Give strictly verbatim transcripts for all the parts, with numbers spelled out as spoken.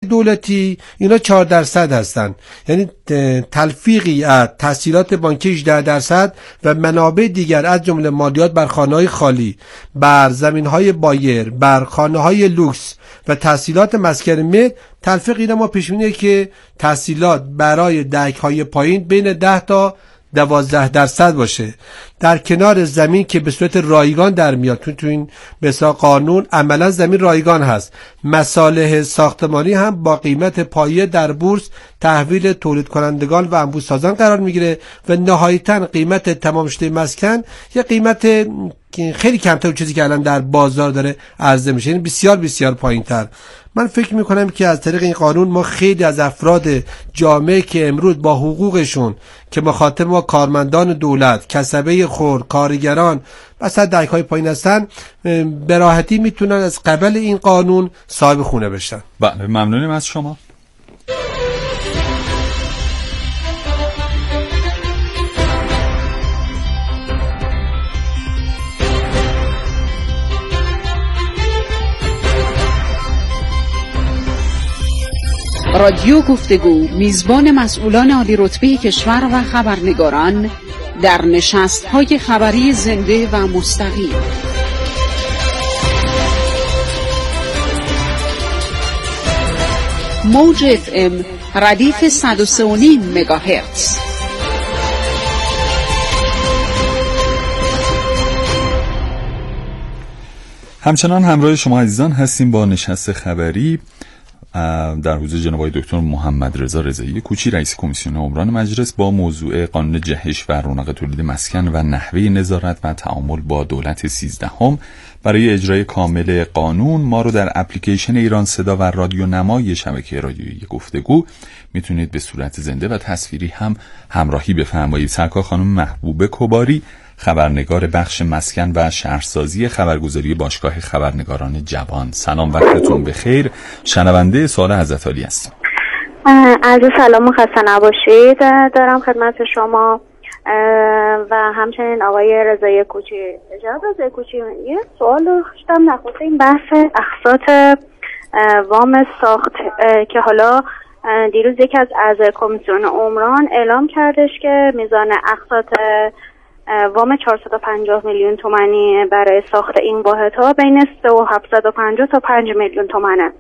دولتی اینا چهار درصد هستن، یعنی تلفیقی از تسهیلات بانکی هجده درصد و منابع دیگر از جمله مالیات بر خانه‌های خالی، بر زمین‌های بایر، بر خانه‌های لوکس و تسهیلات مسکن ملک. تلفیق اینا ما پیش بینیه که تسهیلات برای دهک‌های پایین بین ده تا دوازده درصد باشه، در کنار زمین که به صورت رایگان در میاد. تو تو این بسا قانون عملا زمین رایگان هست. مصالح ساختمانی هم با قیمت پایه در بورس تحویل تولید کنندگان و انبوه‌سازان قرار میگیره و نهایتاً قیمت تمام شده مسکن یه قیمت خیلی کمتر چیزی که الان در بازار داره عرضه میشه، یعنی بسیار بسیار پایین‌تر. من فکر میکنم که از طریق این قانون ما خیلی از افراد جامعه که امروز با حقوقشون که مخاطب ما کارمندان دولت، کسبه خرد، کارگران مثلا دهک‌های پایین هستن، به راحتی میتونن از قبل این قانون صاحب خونه بشن. بله، ممنونیم از شما. رادیو گفتگو میزبان مسئولان عالی رتبه کشور و خبرنگاران در نشست‌های خبری زنده و مستقیم. موج اف ام ردیف صد و سه و نیم مگاهرتز. همچنان همراه شما عزیزان هستیم با نشست خبری در حضور جناب آقای دکتر محمد رضا رضایی کوچی، رئیس کمیسیون عمران مجلس، با موضوع قانون جهش و رونق تولید مسکن و نحوه نظارت و تعامل با دولت سیزدهم. برای اجرای کامل قانون ما رو در اپلیکیشن ایران صدا و رادیو نمای شبکه رادیویی گفتگو میتونید به صورت زنده و تصویری هم همراهی بفرمایید. سرکار خانم محبوبه کباری، خبرنگار بخش مسکن و شهرسازی خبرگزاری باشگاه خبرنگاران جوان. سلام، وقتتون بخیر. شنونده سوال حضرت عالی هستیم. عرض سلام و خسته نباشید دارم خدمت شما و همچنین آقای رضایی کوچی. جناب رضایی کوچی، یه سوال داشتم نخست این بحث اقساط وام ساخت که حالا دیروز یکی از اعضای کمیسیون عمران اعلام کردش که میزان اقساط وام چهارصد و پنجاه میلیون تومانی برای ساخت این واحدها بین سه و هفتصد و پنجاه تا پنج میلیون تومانه.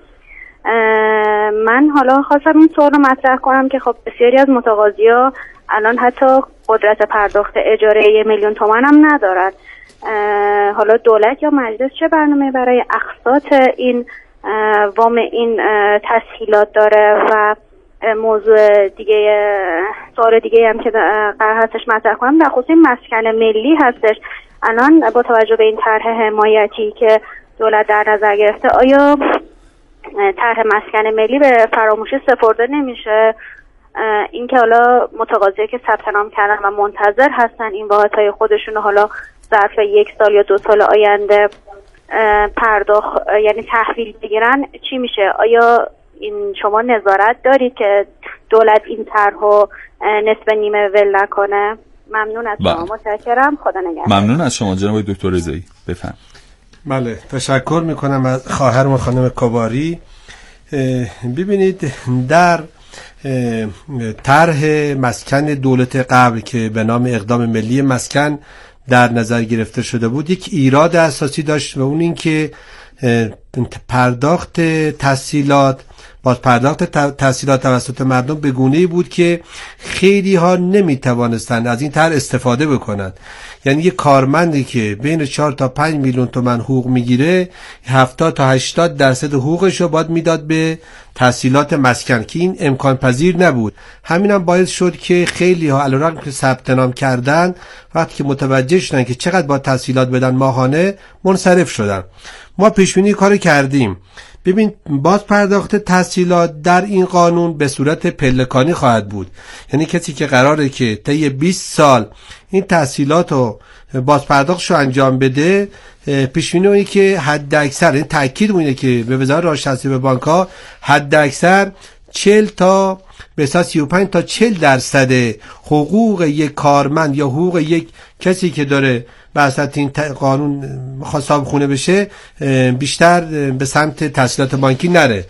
من حالا خواستم این سوال رو مطرح کنم که خب بسیاری از متقاضی‌ها الان حتی قدرت پرداخت اجاره یک میلیون تومان هم ندارد. حالا دولت یا مجلس چه برنامه برای اقساط این وام این تسهیلات داره؟ و موضوع دیگه، سوال دیگه هم که قرار هستش مطرح کنم در خصوص مسکن ملی هستش. الان با توجه به این طرح حمایتی که دولت در نظر گرفته، آیا طرح مسکن ملی به فراموشی سپرده نمیشه؟ اینکه حالا متقاضی که ثبت نام کردن و منتظر هستن این واحدهای خودشون حالا ظرف یک سال یا دو سال آینده پرداخت یعنی تحویل بگیرن، چی میشه؟ آیا این شما نظارت دارید که دولت این طرحو نصف نیمه ول نکنه؟ ممنون از شما. متشکرم. خدا نگهدار. ممنون از شما جناب دکتر رضایی. بفهم. بله، تشکر میکنم از خواهرم خانم کباری. ببینید، در طرح مسکن دولت قبل که به نام اقدام ملی مسکن در نظر گرفته شده بود، یک ایراد اساسی داشت و اون این که پرداخت تسهیلات باز پرداخت تسهیلات توسط مردم به گونه‌ای بود که خیلی ها نمیتوانستند از این طرح استفاده بکنند. یعنی یک کارمندی که بین چهار تا پنج میلیون تومان حقوق میگیره، هفتاد تا هشتاد درصد حقوقش رو باید میداد به تسهیلات مسکن که این امکان پذیر نبود. همین هم باعث شد که خیلی ها علیرغم که ثبت نام کردن، وقتی که متوجه شدن که چقدر با تسهیلات بدن ماهانه، منصرف شدن. ما پیش بینی کارو کردیم. ببین، باز پرداخت تسهیلات در این قانون به صورت پلکانی خواهد بود. یعنی کسی که قراره که طی بیست سال این تسهیلات رو باز پرداختشو انجام بده، پیش بینی اونه که حد اکثر، این تاکید اونه که به وزارت راشدخدمتی به بانک ها حد اکثر چهل تا به اساس سی و پنج تا چهل درصد حقوق یک کارمند یا حقوق یک کسی که داره به اساس این قانون خاص صاحب خونه بشه بیشتر به سمت تسهیلات بانکی نره.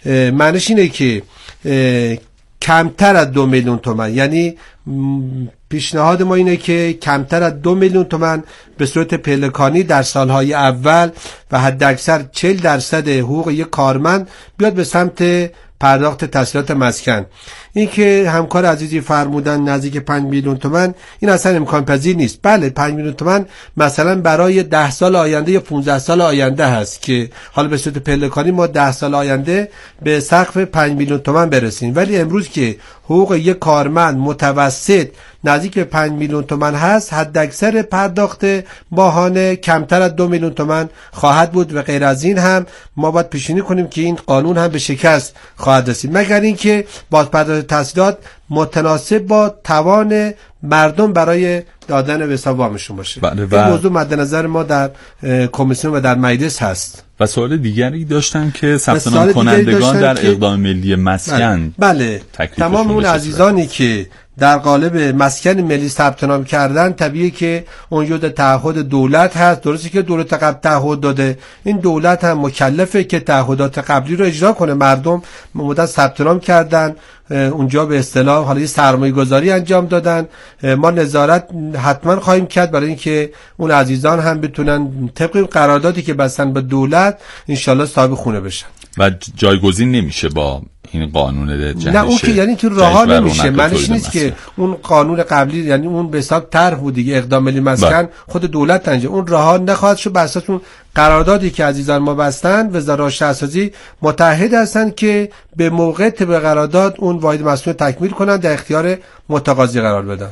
معنیش اینه که کمتر از دو میلیون تومان، یعنی پیشنهاد ما اینه که کمتر از دو میلیون تومان به صورت پلکانی در سالهای اول و حداکثر چهل درصد حقوق یک کارمند بیاد به سمت پرداخت تسهیلات مسکن. این که همکار عزیزی فرمودن نزدیک پنج میلیون تومان، این اصلا امکان پذیر نیست. بله پنج میلیون تومان مثلا برای ده سال آینده یا پانزده سال آینده هست که حالا به صورت پلکانی ما ده سال آینده به سقف پنج میلیون تومان برسیم، ولی امروز که حقوق یک کارمند متوسط نزدیک به پنج میلیون تومان هست، حداکثر پرداخت ماهانه کمتر از دو میلیون تومان خواهد بود و غیر از این هم ما باید پیش‌بینی کنیم که این قانون هم به شکست خواهد رسید، مگر اینکه بازپرداخت تسهیلات متناسب با توان مردم برای دادن به حساب وامشون باشه. بله و این موضوع مد نظر ما در کمیسیون و در مجلس هست. و سوال دیگری داشتن که ثبت نام کنندگان در اقدام ملی مسکن، بله, بله. تمام اون عزیزانی که در قالب مسکن ملی ثبت نام کردن، طبیعیه که اونجا تعهد دولت هست. درسته که دولت قبل تعهد داده، این دولت هم مکلفه که تعهدات قبلی رو اجرا کنه. مردم مدت ثبت نام کردن اونجا، به اصطلاح حالا یه سرمایه گذاری انجام دادن. ما نظارت حتما خواهیم کرد برای اینکه اون عزیزان هم بتونن طبق قراردادی که بستن با دولت انشالله صاحب خونه بشن و جایگزین نمیشه با این قانون جهش. نه اون که یعنی تو راه‌ها نمیشه، معنیش نیست که اون قانون قبلی یعنی اون به حساب طرح بود دیگه، اقدام ملی مسکن خود دولت انجام، اون راه‌ها نخواهد شد. بر اساس اون قراردادی که عزیزان ما بستن، وزارت شهرسازی متعهد هستن که به موقع طبق قرارداد اون واحد مسکن تکمیل کنن، در اختیار متقاضی قرار بدن.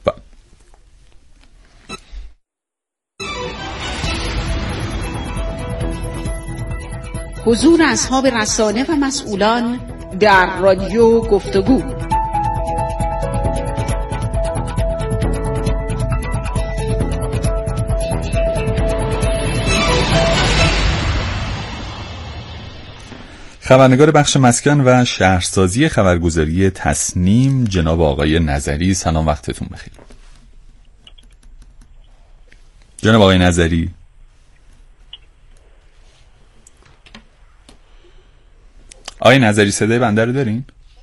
حضور اصحاب رسانه و مسئولان در رادیو گفتگو. خبرنگار بخش مسکن و شهرسازی خبرگزاری تصنیم جناب آقای نظری، سلام، وقتتون بخیر. جناب آقای نظری، آقای نظری صدای بنده رو دارین؟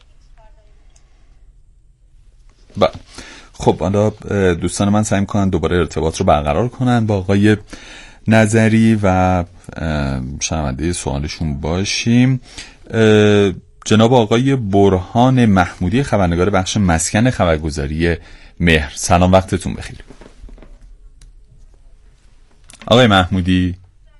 با. خب حالا دوستان من سعی می‌کنن دوباره ارتباط رو برقرار کنن با آقای نظری و شنونده سوالشون باشیم. جناب آقای برهان محمودی، خبرنگار بخش مسکن خبرگزاری مهر، سلام، وقتتون بخیر. آقای محمودی،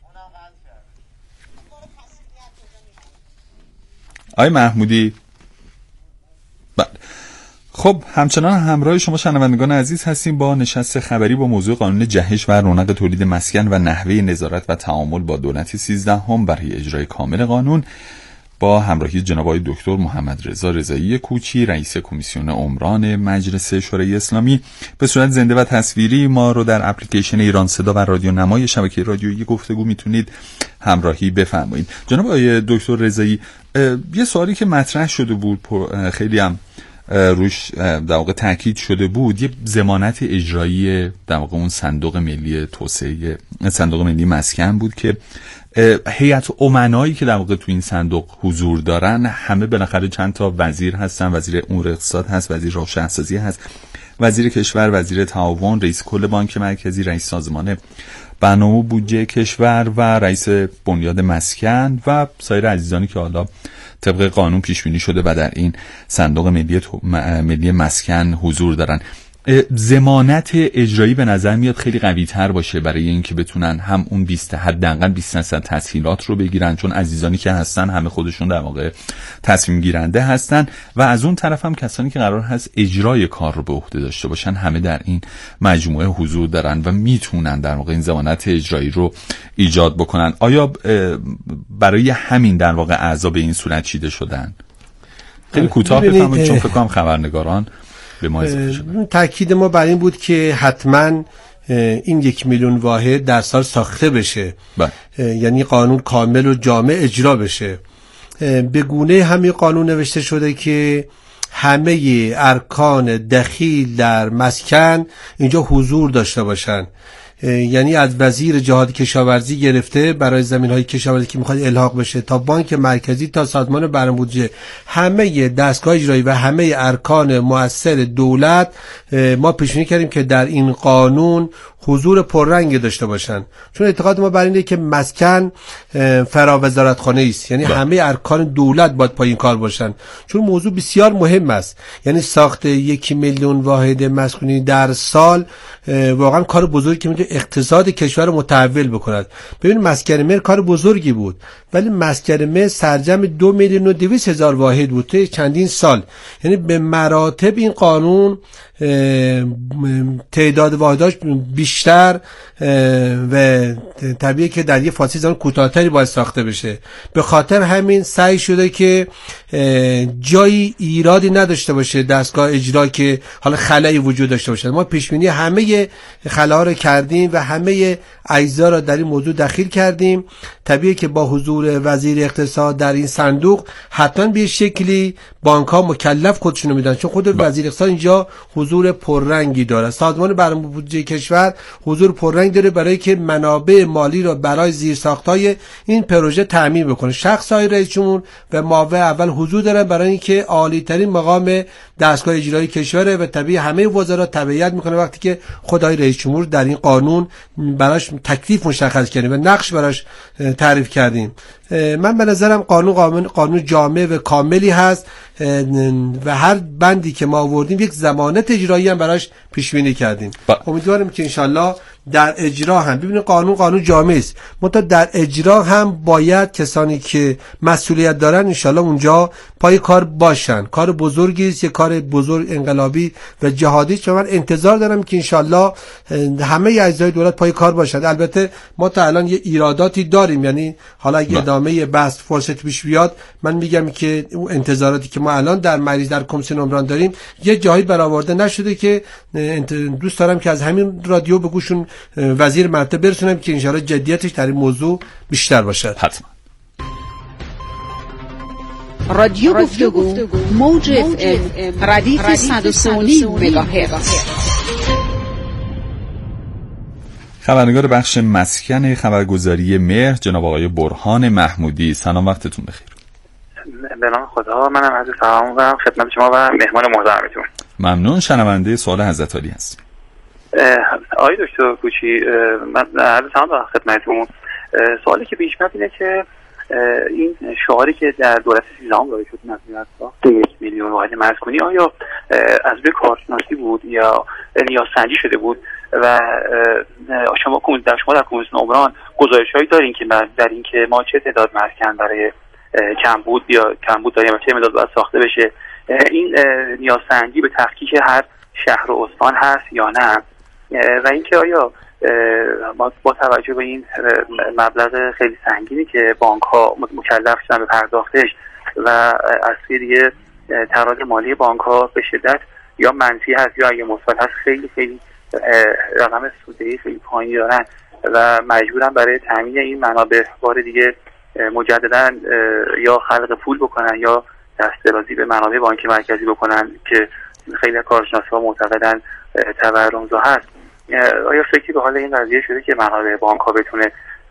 آقای محمودی، بله. خب همچنان همراه شما شنوندگان عزیز هستیم با نشست خبری با موضوع قانون جهش و رونق تولید مسکن و نحوه نظارت و تعامل با دولت سیزدهم برای اجرای کامل قانون، با همراهی جناب آقای دکتر محمد رضا رضایی کوچی، رئیس کمیسیون عمران مجلس شورای اسلامی. به صورت زنده و تصویری ما رو در اپلیکیشن ایران صدا و رادیو نمای شبکه رادیویی گفتگو میتونید همراهی بفرمایید. جناب آقای دکتر رضایی، یه سوالی که مطرح شده بود، خیلی هم روش در واقع تاکید شده بود، یه ضمانت اجرایی در واقع اون صندوق ملی توسعه، صندوق ملی مسکن بود که هیئت امنایی که در واقع تو این صندوق حضور دارن همه بالاخره چند تا وزیر هستن، وزیر امور اقتصاد هست، وزیر راه شهرسازی هست، وزیر کشور، وزیر تعاون، رئیس کل بانک مرکزی، رئیس سازمان برنامه و بودجه کشور و رئیس بنیاد مسکن و سایر عزیزانی که حالا طبق قانون پیش بینی شده و در این صندوق ملی ملی مسکن حضور دارن. ضمانت اجرایی به نظر میاد خیلی قوی تر باشه برای اینکه بتونن هم اون بیست حداقل بیست درصد تسهیلات رو بگیرن، چون عزیزانی که هستن همه خودشون در واقع تصمیم گیرنده هستن و از اون طرف هم کسانی که قرار هست اجرای کار رو به عهده داشته باشن همه در این مجموعه حضور دارن و میتونن در واقع این ضمانت اجرایی رو ایجاد بکنن. آیا برای همین در واقع اعضا به این صورت چیده شدن؟ خیلی کوتاه بفرمایید چون فکر کنم خبرنگاران تأکید ما بر این بود که حتما این یک میلیون واحد در سال ساخته بشه، یعنی قانون کامل و جامع اجرا بشه. به گونه همین قانون نوشته شده که همه ارکان دخیل در مسکن اینجا حضور داشته باشن. یعنی از وزیر جهاد کشاورزی گرفته برای زمین‌های کشاورزی که میخواد الحاق بشه تا بانک مرکزی تا سازمان برنامه‌ریزی، همه دستگاه اجرایی و همه ارکان مؤثر دولت ما پیش بینی کردیم که در این قانون حضور پررنگ داشته باشن، چون اعتقاد ما بر اینه که مسکن فرا وزارتخانه است، یعنی همه ارکان دولت باید پای این کار باشن، چون موضوع بسیار مهم است. یعنی ساخت یک میلیون واحد مسکونی در سال واقعا کار بزرگی که میتونه اقتصاد کشور رو متحول بکند. ببین مسکن مهر کار بزرگی بود، ولی مسکن مهر سرجم دو میلیون و دویست هزار واحد بود تا چندین سال، یعنی به مراتب این قانون تعداد واحداش بیشتر و طبیعیه که در یه فاصله زمان کوتاه‌تری باید ساخته بشه. به خاطر همین سعی شده که جایی ایرادی نداشته باشه دستگاه اجرا که حالا خلایی وجود داشته باشه. ما پیش بینی همه خلاها رو کردیم و همه اجزا رو در این موضوع دخیل کردیم. طبیعیه که با حضور وزیر اقتصاد در این صندوق حتما به شکلی بانک‌ها مکلف خودشونو میدن، چون خود وزیر اقتصاد اینجا حضور پررنگی داره. سازمان برنامه‌ریزی کشور حضور پررنگ داره برای که منابع مالی رو برای زیرساخت‌های این پروژه تامین بکنه. شخص های رئیس جمهور و معاون اول حضور دارن برای اینکه عالی‌ترین مقام دستگاه اجرایی کشوره و طبیعی همه وزرا تبعیت میکنه وقتی که خدای رئیس جمهور در این قانون براش تکلیف مشخص کردیم و نقش براش تعریف کردیم. من به نظرم قانون قانون قانون جامع و کاملی هست و هر بندی که ما آوردیم یک ضمانت اجرایی هم براش پیش بینی کردیم. امیدوارم که انشالله در اجرا هم ببینید قانون قانون جامع است، منتها در اجرا هم باید کسانی که مسئولیت دارن انشالله اونجا پای کار باشن. کار بزرگی است، یک کار بزرگ انقلابی و جهادی است و من انتظار دارم که انشالله همه اجزای دولت پای کار باشند. البته ما تا الان یه ایراداتی داریم، یعنی حالا اگه ادامه بحث فرصت پیش بیاد من میگم که اون انتظاراتی که ما الان در مجلس در کمیسیون عمران داریم یه جایی برآورده نشده که دوست دارم که از همین رادیو به گوشون وزیر مرتبه برسونم که انشاءالله جدیتش در این موضوع بیشتر باشد. حتما. رادیو گفتگو موج اف ام ردیف صد و سه و نیم مگاهرتز. خبرنگار بخش مسکن خبرگزاری مهر جناب آقای برهان محمودی، سلام، وقتتون بخیر. به نام خدا، منم عرض سلام و خدمت شما و مهمان محترمتون. ممنون. شنونده سوال حضرت عالی هست. آقای دکتر کوچی، من عرض سلام و خدمتتون. سوالی که پیش میاد اینه که این شعاری که در دولت سیزدهم داده شد نظریه ساخت یک میلیون واحد مسکونی آیا از روی کارشناسی بود یا نیاز سنجی شده بود و شما در شما در کمیسیون عمران گزارش‌هایی دارین که در این که ما چه تعداد مسکن برای کمبود یا کمبود داریم و چه مقدار باید ساخته بشه؟ این نیاز سنجی به تحقیق هر شهر و استان هست یا نه؟ و اینکه آیا با توجه به این مبلغ خیلی سنگینی که بانک ها مکلف شدن به پرداختش و از سوی دیگه تراز مالی بانک ها به شدت یا منفی هست یا اگه مثبت هست خیلی خیلی رقم سوده‌ای خیلی پایینی دارن و مجبورن برای تامین این منابع بار دیگه مجددا یا خلق پول بکنن یا دست درازی به منابع بانک مرکزی بکنن که خیلی کارشناسا معتقدن تورمزا هست. آیا فکری به حال این قضیه شده که منابع بانک ها بتونه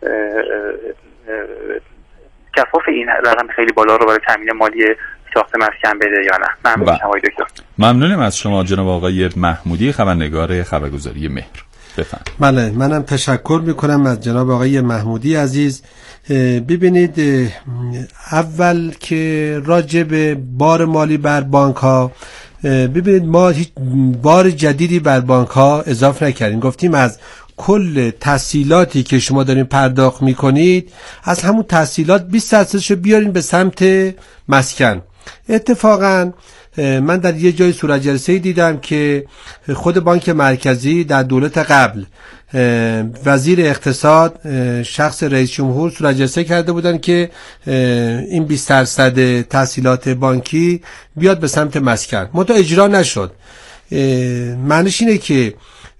کفاف این رقم خیلی بالا رو برای تامین مالی ساخت مسکن بده یا نه؟ ممنون شما دکتر. ممنونم از شما جناب آقای محمودی، خبرنگار خبرگزاری مهر. بفرمایید. بله، منم تشکر میکنم از جناب آقای محمودی عزیز. ببینید، اول که راجع به بار مالی بر بانک ها، ببینید ما هیچ بار جدیدی بر بانک ها اضافه نکردیم. گفتیم از کل تسهیلاتی که شما دارین پرداخت میکنید از همون تسهیلات بیست درصدش رو بیارین به سمت مسکن. اتفاقاً من در یه جای صورت جلسه‌ای دیدم که خود بانک مرکزی در دولت قبل وزیر اقتصاد شخص رئیس جمهور صورت جلسه کرده بودن که این بیست درصد تسهیلات بانکی بیاد به سمت مسکن، منتها اجرا نشد. معنیش اینه که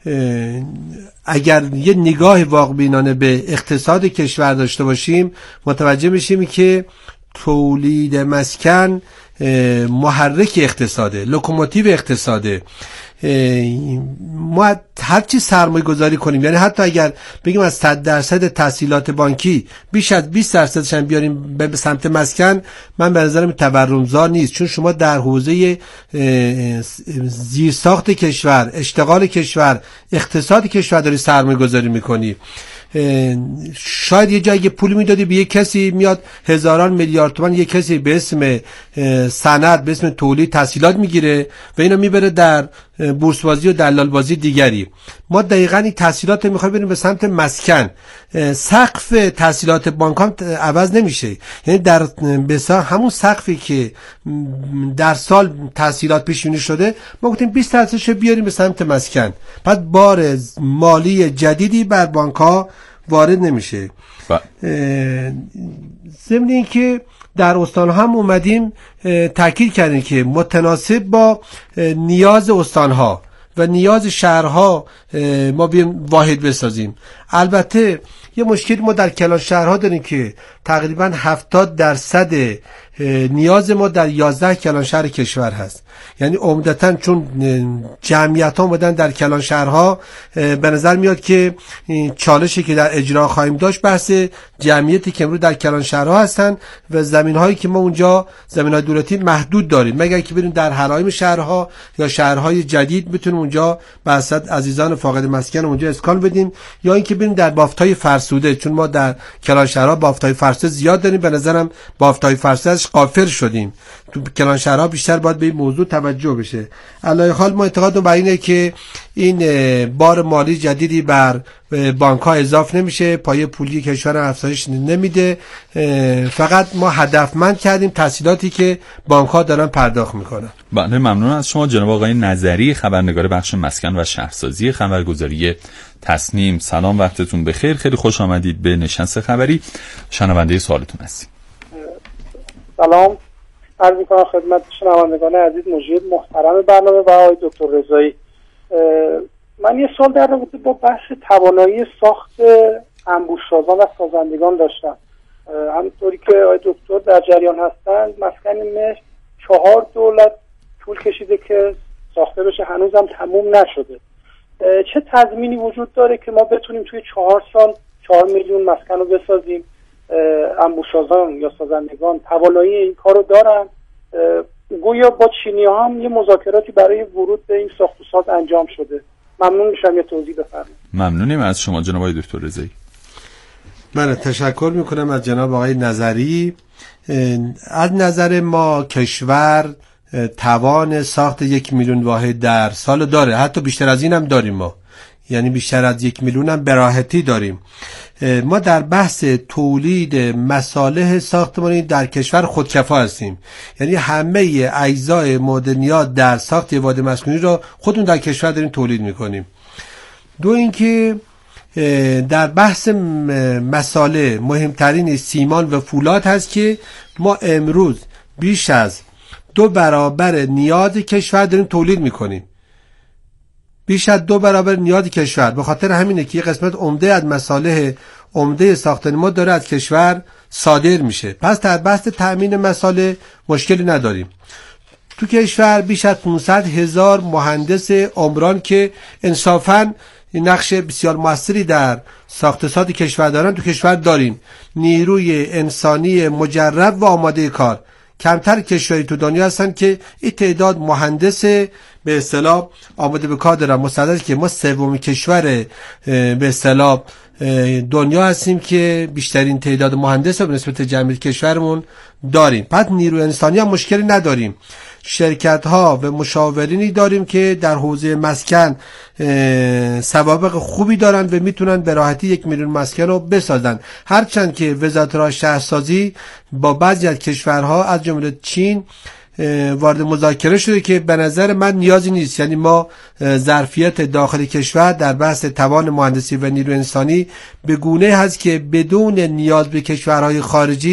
اگر یه نگاه واقع‌بینانه به اقتصاد کشور داشته باشیم متوجه میشیم که تولید مسکن محرک اقتصاده، لوکوموتیو اقتصاده. ما هر چی سرمایه گذاری کنیم، یعنی حتی اگر بگیم از صد درصد تسهیلات بانکی بیش از بیست درصدش هم بیاریم به سمت مسکن، من به نظرم تورمزا نیست، چون شما در حوزه زیرساخت کشور، اشتغال کشور، اقتصاد کشور داری سرمایه گذاری میکنی. شاید یه جایی پول میدادی به یک کسی، میاد هزاران میلیارد تومان یک کسی به اسم سند، به اسم تولید تسهیلات میگیره و اینو میبره در بورس‌بازی و دلال‌بازی دیگری. ما دقیقاً این تسهیلات میخوایم بریم به سمت مسکن. سقف تسهیلات بانک هم عوض نمیشه، یعنی در بسا همون سقفی که در سال تسهیلات پیش بینی شده ما گفتیم بیست درصدش بیاریم به سمت مسکن، بعد بار مالی جدیدی بر بانک ها وارد نمیشه. ضمن این که در استان هم اومدیم تاکید کردیم که متناسب با نیاز استان ها و نیاز شهرها ما بیم واحد بسازیم. البته یه مشکلی ما در کلان شهرها داریم که تقریبا هفتاد درصد نیاز ما در یازده کلان شهر کشور هست، یعنی عمدتاً چون جمعیت ها بودن در کلان شهرها، به نظر میاد که چالشی که در اجرا خواهیم داشت بحث جمعیتی که امروز در کلان شهرها هستن و زمین هایی که ما اونجا زمین های دولتی محدود داریم، مگر که بریم در حرایم شهرها یا شهرهای جدید بتونیم اونجا بحث عزیزان فاقد مسکن اونجا اسکان بدیم، یا اینکه بریم در بافت‌های فرسوده، چون ما در کلان شهرها بافت‌های فرسوده زیاد داریم. به نظرم بافت‌های فرسوده غافل شدیم، تو کلان شهرها بیشتر باید به این موضوع توجه بشه. علی حال ما اعتقادم بر اینه که این بار مالی جدیدی بر بانک ها اضافه نمیشه، پایه پولی کشور افزایش نمیده، فقط ما هدفمند کردیم تسهیلاتی که بانک ها دارن پرداخت میکنن. بله، ممنون از شما جناب آقای نظری، خبرنگار بخش مسکن و شهرسازی خبرگزاری تصنیم. سلام، وقتتون بخیر، خیلی خوش آمدید به نشست خبری. شنونده سوالتون هستیم. سلام عرض می‌کنم خدمت شنوندگان عزیز، مجری محترم برنامه و آقای دکتر رضایی. من یه سوال در رابطه با بحث توانایی ساخت انبوه‌سازان و سازندگان داشتم. همونطوری که آقای دکتر در جریان هستند، مسکن مهر چهار دولت طول کشیده که ساخته بشه، هنوزم تموم نشده. چه تضمینی وجود داره که ما بتونیم توی چهار سال چهار میلیون مسکن رو بسازیم؟ انبوه‌سازان یا سازندگان توانایی این کار رو دارن؟ گویا با چینی ها هم یه مذاکراتی برای ورود به این ساخت و ساز انجام شده. ممنون میشم یه توضیح بفرمایید. ممنونیم از شما جناب آقای دکتر رضایی. من تشکر میکنم از جناب آقای نظری. از نظر ما کشور توان ساخت یک میلیون واحد در سال داره، حتی بیشتر از این هم داریم ما، یعنی بیشتر از یک میلیون هم به راحتی داریم. ما در بحث تولید مصالح ساختمانی در کشور خودکفا هستیم، یعنی همه اجزای مورد نیاز در ساخت واحد مسکونی رو خودمون در کشور داریم تولید میکنیم. دو اینکه در بحث مصالح مهمترین سیمان و فولاد هست که ما امروز بیش از دو برابر نیاز کشور داریم تولید میکنیم، بیش از دو برابر نیاز کشور. به خاطر همینه که یه قسمت عمده از مصالح عمده ساختن ما داره از کشور صادر میشه. پس در بحث تأمین مصالح مشکلی نداریم. تو کشور بیش از پانصد هزار مهندس عمران که انصافاً نقش بسیار موثری در ساخت ساز کشور دارن تو کشور داریم. نیروی انسانی مجرب و آماده کار. کمتر کشوری تو دنیا هستن که این تعداد مهندس به اصطلاح آماده به کار دارن. مستعد که ما سومین کشور به اصطلاح دنیا هستیم که بیشترین تعداد مهندس رو به نسبت جمعیت کشورمون داریم. پس نیروی انسانی هم مشکلی نداریم. شرکت ها و مشاورینی داریم که در حوزه مسکن سوابق خوبی دارن و میتونن به راحتی یک میلیون مسکن رو بسازن. هرچند که وزارت راه شهرسازی با بعضی از کشورها از جمله چین وارد مذاکره شده که به نظر من نیازی نیست. یعنی ما ظرفیت داخل کشور در بحث توان مهندسی و نیروی انسانی به گونه هست که بدون نیاز به کشورهای خارجی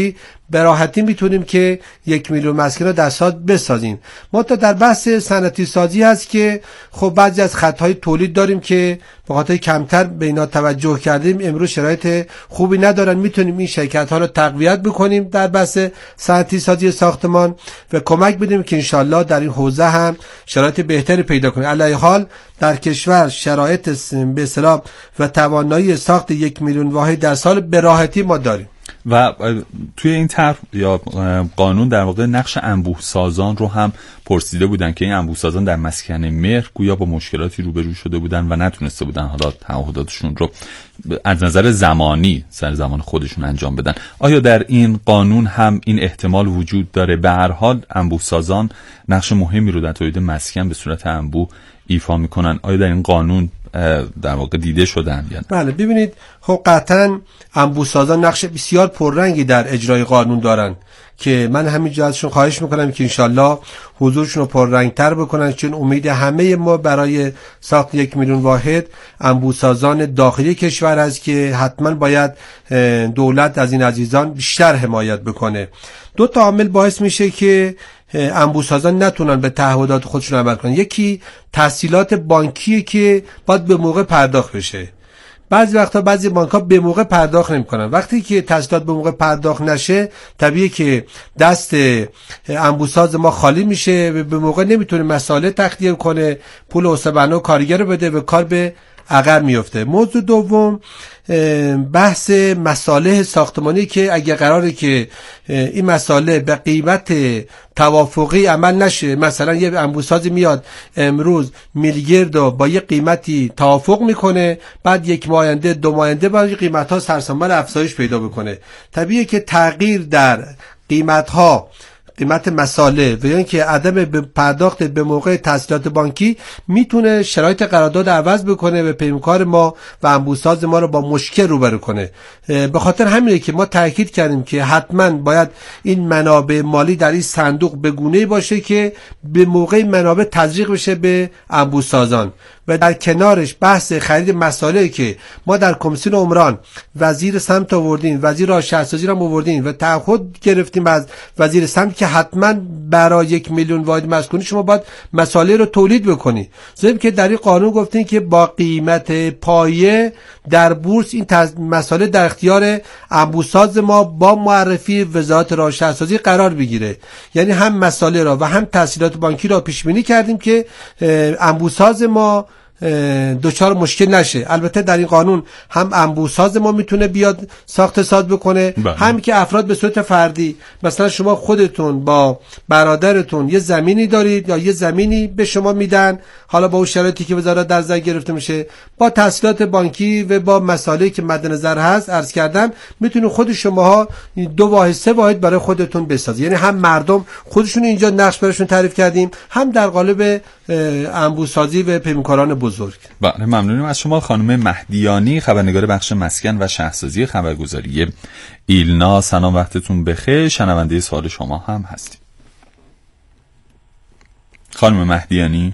به راحتی میتونیم که یک میلیون مسکن رو در سال بسازیم. ما تا در بحث صنعتی سازی هست که خب بعضی از خطهای تولید داریم که به خاطر کمتر به اینا توجه کردیم امروز شرایط خوبی ندارن، میتونیم این شرکت ها رو تقویت بکنیم در بحث صنعتی سازی ساختمان و کمک بدیم که انشالله در این حوزه هم شرایط بهتری پیدا کنیم. علی حال در کشور شرایط به اصطلاح و توانایی ساخت یک میلیون واحد در سال به راحتی ما داریم. و توی این طرح یا قانون در واقع نقش انبوه سازان رو هم پرسیده بودن که این انبوه سازان در مسکن مهر گویا با مشکلاتی روبرو شده بودن و نتونسته بودن حالا تعهداتشون رو از نظر زمانی سر زمان خودشون انجام بدن. آیا در این قانون هم این احتمال وجود داره؟ به هر حال انبوه سازان نقش مهمی رو در تولید مسکن به صورت انبوه ایفا میکنن. آیا در این قانون در واقع دیده شدن یا نه؟ بله ببینید خب قطعا انبوه سازان نقش بسیار پررنگی در اجرای قانون دارن که من همینجا ازشون خواهش میکنم که انشالله حضورشون رو پررنگتر بکنن، چون امید همه ما برای ساخت یک میلیون واحد انبوه سازان داخلی کشور است که حتما باید دولت از این عزیزان بیشتر حمایت بکنه. دو تا عامل باعث میشه که انبوه سازان نتونن به تعهدات خودشون عمل کنن. یکی تسهیلات بانکی که باید به موقع پرداخت بشه. بعضی وقتا بعضی بانک‌ها به موقع پرداخت نمی‌کنن. وقتی که تسهیلات به موقع پرداخت نشه طبیعیه که دست انبوه ساز ما خالی میشه و به موقع نمیتونه مسائل تخلیه کنه، پول اوسبانو کارگر رو بده و کار به عقب میفته. موضوع دوم بحث مصالح ساختمانی که اگه قراره که این مسائل به قیمت توافقی عمل نشه، مثلا یه انبوه‌سازی میاد امروز میلگرد رو با یه قیمتی توافق میکنه، بعد یک ماه آینده دو ماه آینده بعد قیمت ها سرسام‌بر افزایش پیدا بکنه. طبیعیه که تغییر در قیمت ها، قیمت مساله و اینکه عدم پرداخت به موقع تسهیلات بانکی میتونه شرایط قرارداد عوض بکنه و پیمانکار ما و انبوه‌ساز ما رو با مشکل روبرو کنه. به خاطر همینه که ما تاکید کردیم که حتما باید این منابع مالی در این صندوق به گونه‌ای باشه که به موقع منابع تزریق بشه به انبوه‌سازان و در کنارش بحث خرید مساله که ما در کمیسیون عمران وزیر سمت آوردیم، وزیر راه شهرسازی رو آوردیم و تعهد گرفتیم از وزیر سمت که حتما برای یک میلیون واحد مسکونی شما باید مساله رو تولید بکنی. ضمن که در این قانون گفتین که با قیمت پایه در بورس این مساله در اختیار انبوه‌ساز ما با معرفی وزارت راه شهرسازی قرار بگیره. یعنی هم مساله را و هم تسهیلات بانکی را پیش بینی کردیم که انبوه‌ساز ما دوچار مشکل نشه. البته در این قانون هم انبوه‌ساز ما میتونه بیاد ساخت ساز بکنه، هم که افراد به صورت فردی، مثلا شما خودتون با برادرتون یه زمینی دارید یا یه زمینی به شما میدن، حالا با اون شرایطی که وزارت در نظر گرفته میشه، با تسهیلات بانکی و با مسائلی که مد نظر هست عرض کردم میتونه خود شماها دو واحد سه واحد برای خودتون بسازید. یعنی هم مردم خودشون اینجا نقش براشون تعریف کردیم، هم در قالب انبوه‌سازی و پیمانکاران بزرگ. بله ممنونیم از شما خانم مهدیانی، خبرنگار بخش مسکن و شهرسازی خبرگزاری ایلنا. سلام، وقتتون بخیر. شنونده سوال شما هم هستیم. خانم مهدیانی.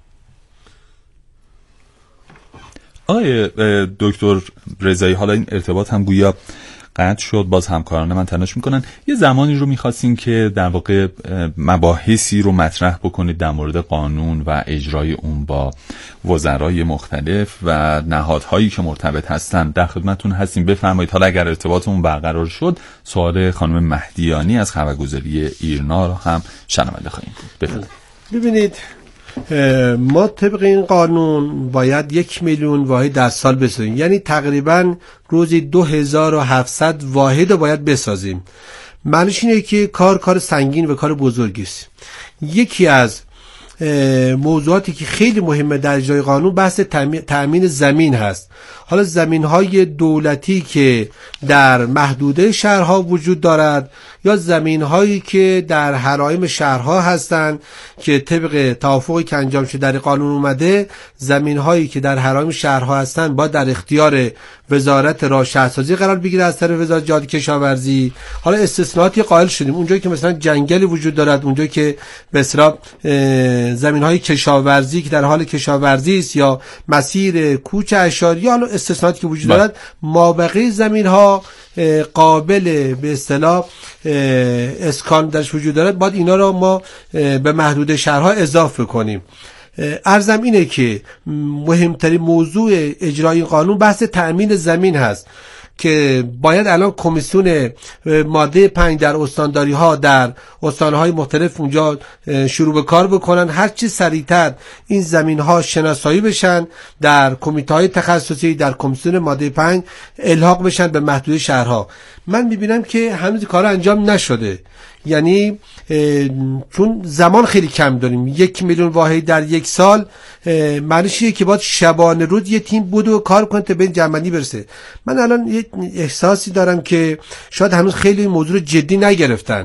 آقای دکتر رضایی، حالا این ارتباط هم گویا قطع شد، باز همکاران من تلاش میکنن. یه زمانی رو میخواستین که در واقع مباحثی رو مطرح بکنید در مورد قانون و اجرای اون با وزرای مختلف و نهادهایی که مرتبط هستن. در خدمتون هستیم، بفرمایید. حالا اگر ارتباطمون برقرار شد سوال خانم مهدیانی از خبرگزاری ایرنا رو هم شنونده خواهیم بود. بفرمایید. ببینید ما طبق این قانون باید یک میلیون واحد در سال بسازیم، یعنی تقریبا روزی دو هزار و هفتصد واحد رو باید بسازیم. معنیش اینه که کار کار سنگین و کار بزرگی است. یکی از موضوعاتی که خیلی مهمه در اجرای قانون بحث تأمین زمین هست. حالا زمین‌های دولتی که در محدوده شهرها وجود دارد یا زمین‌هایی که در حرایم شهرها هستند که طبق توافقی که انجام شده در قانون اومده، زمین‌هایی که در حرایم شهرها هستند باید در اختیار وزارت راه شهرسازی قرار بگیره از طرف وزارت جهاد کشاورزی. حالا استثناءاتی قائل شدیم، اونجایی که مثلا جنگلی وجود دارد، اونجایی که به اصطلاح زمین‌های کشاورزی که در حال کشاورزی است یا مسیر کوچ اشاری، حالا استثناءاتی که وجود دارد، مابقی زمین‌ها قابل به اصطلاح اسکان درش وجود داره، باید اینا رو ما به محدوده شهرها اضافه کنیم. عرضم اینه که مهمترین موضوع اجرای این قانون بحث تأمین زمین هست که باید الان کمیسیون ماده پنج در استانداری ها در استانهای مختلف اونجا شروع به کار بکنن، هر چی سریعتر این زمین ها شناسایی بشن، در کمیته های تخصصی در کمیسیون ماده پنج الحاق بشن به محدوده شهرها. من میبینم که هنوز کار انجام نشده، یعنی چون زمان خیلی کم داریم، یک میلیون واحد در یک سال معنیش اینه که باید شبانه روز یه تیم بود و کار کنه تا به این جمع‌بندی برسه. من الان یه احساسی دارم که شاید هنوز خیلی موضوع جدی نگرفتن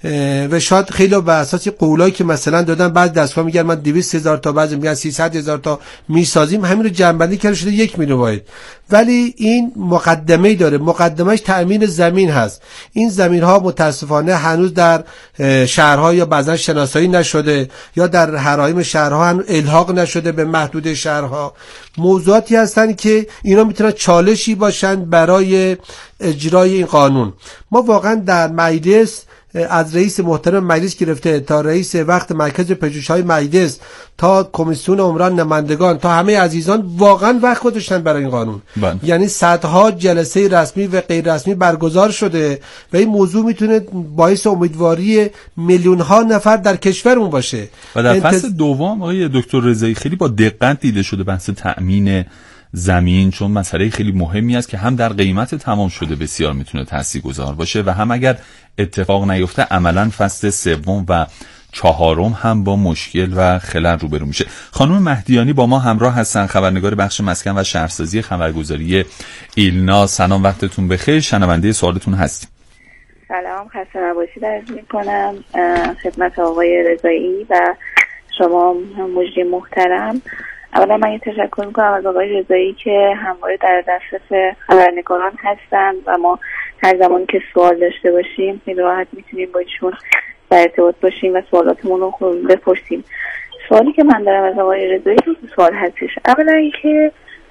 و شاید خیلی بر اساس قولایی که مثلا دادن بعضی دستگاه میگن ما دویست هزار تا، بعضی میگن سیصد هزار تا میسازیم، همین رو جمع‌بندی کرده شده یک میلیون واحد. ولی این مقدمه‌ای داره، مقدمه‌اش تأمین زمین هست. این زمین ها متاسفانه هنوز در شهرها یا بعضا شناسایی نشده یا در حرایم شهرها هنوز الحاق نشده به محدوده شهرها. موضوعاتی هستن که اینا میتونن چالشی باشن برای اجرای این قانون. ما واقعا در مجلس از رئیس محترم مجلس گرفته تا رئیس وقت مرکز پژوهش‌های مجلس تا کمیسیون عمران نمایندگان تا همه عزیزان واقعا وقت گذاشتن برای این قانون. بند. یعنی صدها جلسه رسمی و غیر رسمی برگزار شده و این موضوع میتونه باعث امیدواری میلیون ها نفر در کشورمون باشه. و در فصل انتظ... دوم آقای دکتر رضایی خیلی با دقت دیده شده بحث تأمین زمین، چون مسئله خیلی مهمی است که هم در قیمت تمام شده بسیار میتونه تاثیرگذار باشه و هم اگر اتفاق نیفته عملاً فصل سوم و چهارم هم با مشکل و خلل روبرو میشه. خانم مهدیانی با ما همراه هستن، خبرنگار بخش مسکن و شهرسازی خبرگزاری ایلنا. سلام، وقتتون بخیر، شنونده سوالتون هستیم. سلام، خسته نباشید عرض میکنم خدمت آقای رضایی و شما مجری محترم. اولا من یه تشکر میکنم از آقای رضایی که همواره در دسترس خبرنگاران هستن و ما هر زمانی که سوال داشته باشیم خیلی راحت میتونیم با ایشون در ارتباط باشیم و سوالاتمون رو بپرسیم. سوالی که من دارم از آقای رضایی دو سوال هستش. اولا اینکه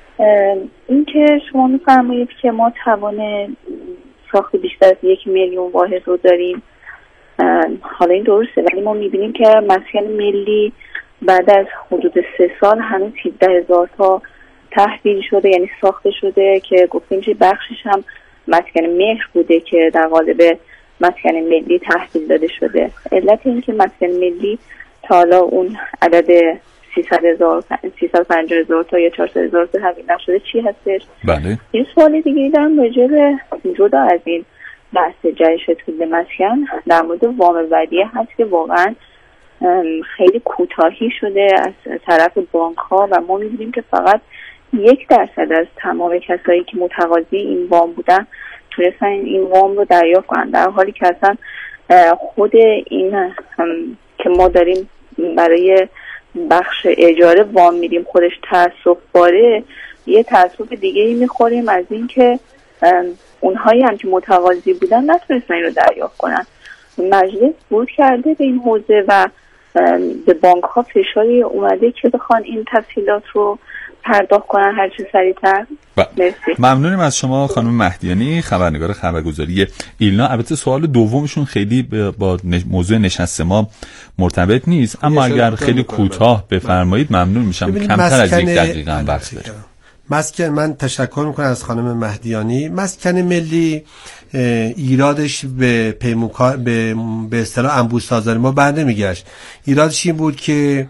اینکه شما میفرمایید که ما توان ساخت بیشتر از یک میلیون واحد رو داریم. حالا این درسته، ولی ما میبینیم که مسکن ملی بعد از حدود سه سال هنوز هفده هزار تا تحویل شده، یعنی ساخته شده که گفتیم که بخشش هم مسکن مهر بوده که در قالب مسکن ملی تحویل داده شده. علت این که مسکن ملی تا حالا اون عدد سیصد هزار سیصد و پنجاه هزار تا یا چهارصد هزار تا تحویل نشده چی هستش؟ بله. این سوال دیگه دارم راجع به جدا از این بحث جهش طول مسکن در مورد وام ودیعه هست که واقعا خیلی کوتاهی شده از طرف بانک ها و ما می‌بینیم که فقط یک درصد از تمام کسایی که متقاضی این وام بودن تونستن این وام رو دریافت کنن، در حالی که اصلا خود این که ما داریم برای بخش اجاره وام میدیم خودش تأسف باره، یه تأسف دیگه ای میخوریم از این که اونهایی هم که متقاضی بودن نتونستن این رو دریافت کنن. مجلس ورود کرده به این حوزه و به بانک ها فشاری اومده که بخوان این تسهیلات رو پرداخت کنن هر چه سریعتر. مرسی. ممنونیم از شما خانم مهدیانی، خبرنگار خبرگزاری ایلنا. البته سوال دومشون خیلی با موضوع نشست ما مرتبط نیست، اما اگر خیلی کوتاه بفرمایید ممنون میشم. کمتر از یک دقیقه هم وقت داریم. مسکن، من تشکر میکنم از خانم مهدیانی. مسکن ملی ایرادش به پیموکار به به اصطلاح انبوه‌سازان ما بر نمیگشت. ایرادش این بود که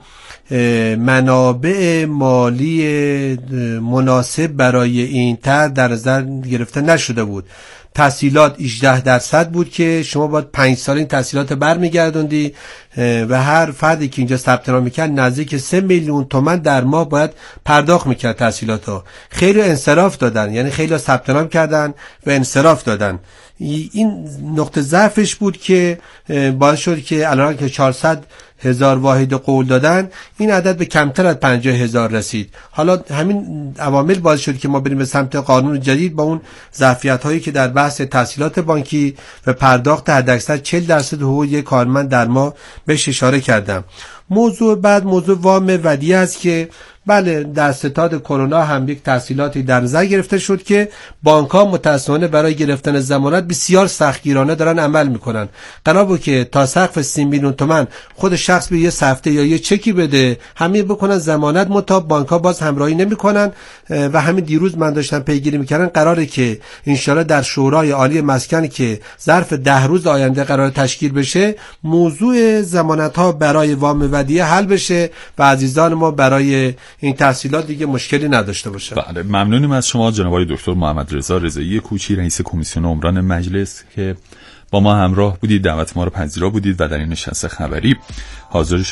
منابع مالی مناسب برای این طرح در نظر گرفته نشده بود. تسهیلات هجده درصد بود که شما باید پنج سال این تسهیلات برمیگردوندی و هر فردی که اینجا ثبت نام میکرد نزدیک سه میلیون تومان در ماه باید پرداخت میکرد تسهیلاتو. خیلی انصراف دادن، یعنی خیلی ثبت نام کردن و انصراف دادن. این نقطه ضعفش بود که باعث شد که الان که چهارصد هزار واحد قول دادن این عدد به کمتر از پنجاه هزار رسید. حالا همین عوامل باعث شد که ما بریم به سمت قانون جدید با اون ظرفیت هایی که در بحث تسهیلات بانکی و پرداخت حداکثر چهل درصد حقوق یک کارمند در ما بهش اشاره کردم. موضوع بعد موضوع وام ودیعه است که بله در ستاد کرونا هم یک تسهیلاتی در نظر گرفته شد که بانک‌ها متأسفانه برای گرفتن ضمانت بسیار سختگیرانه دارن عمل میکنن. قرار بود که تا سقف سی میلیون تومان خود شخص به یه سفته یا یه چکی بده، همین بکنن ضمانت، متا بانک‌ها باز همراهی نمیکنن و همین دیروز من داشتم پیگیری میکردن قراره که انشالله در شورای عالی مسکن که ظرف ده روز آینده قرار تشکیل بشه موضوع ضمانت‌ها برای وام ودیعه حل بشه و عزیزان ما برای این تحصیلات دیگه مشکلی نداشته باشه. بله ممنونیم از شما جناب آقای دکتر محمد رضا رضایی کوچی، رئیس کمیسیون عمران مجلس که با ما همراه بودید، دعوت ما رو پذیرا بودید و در این نشست خبری حاضر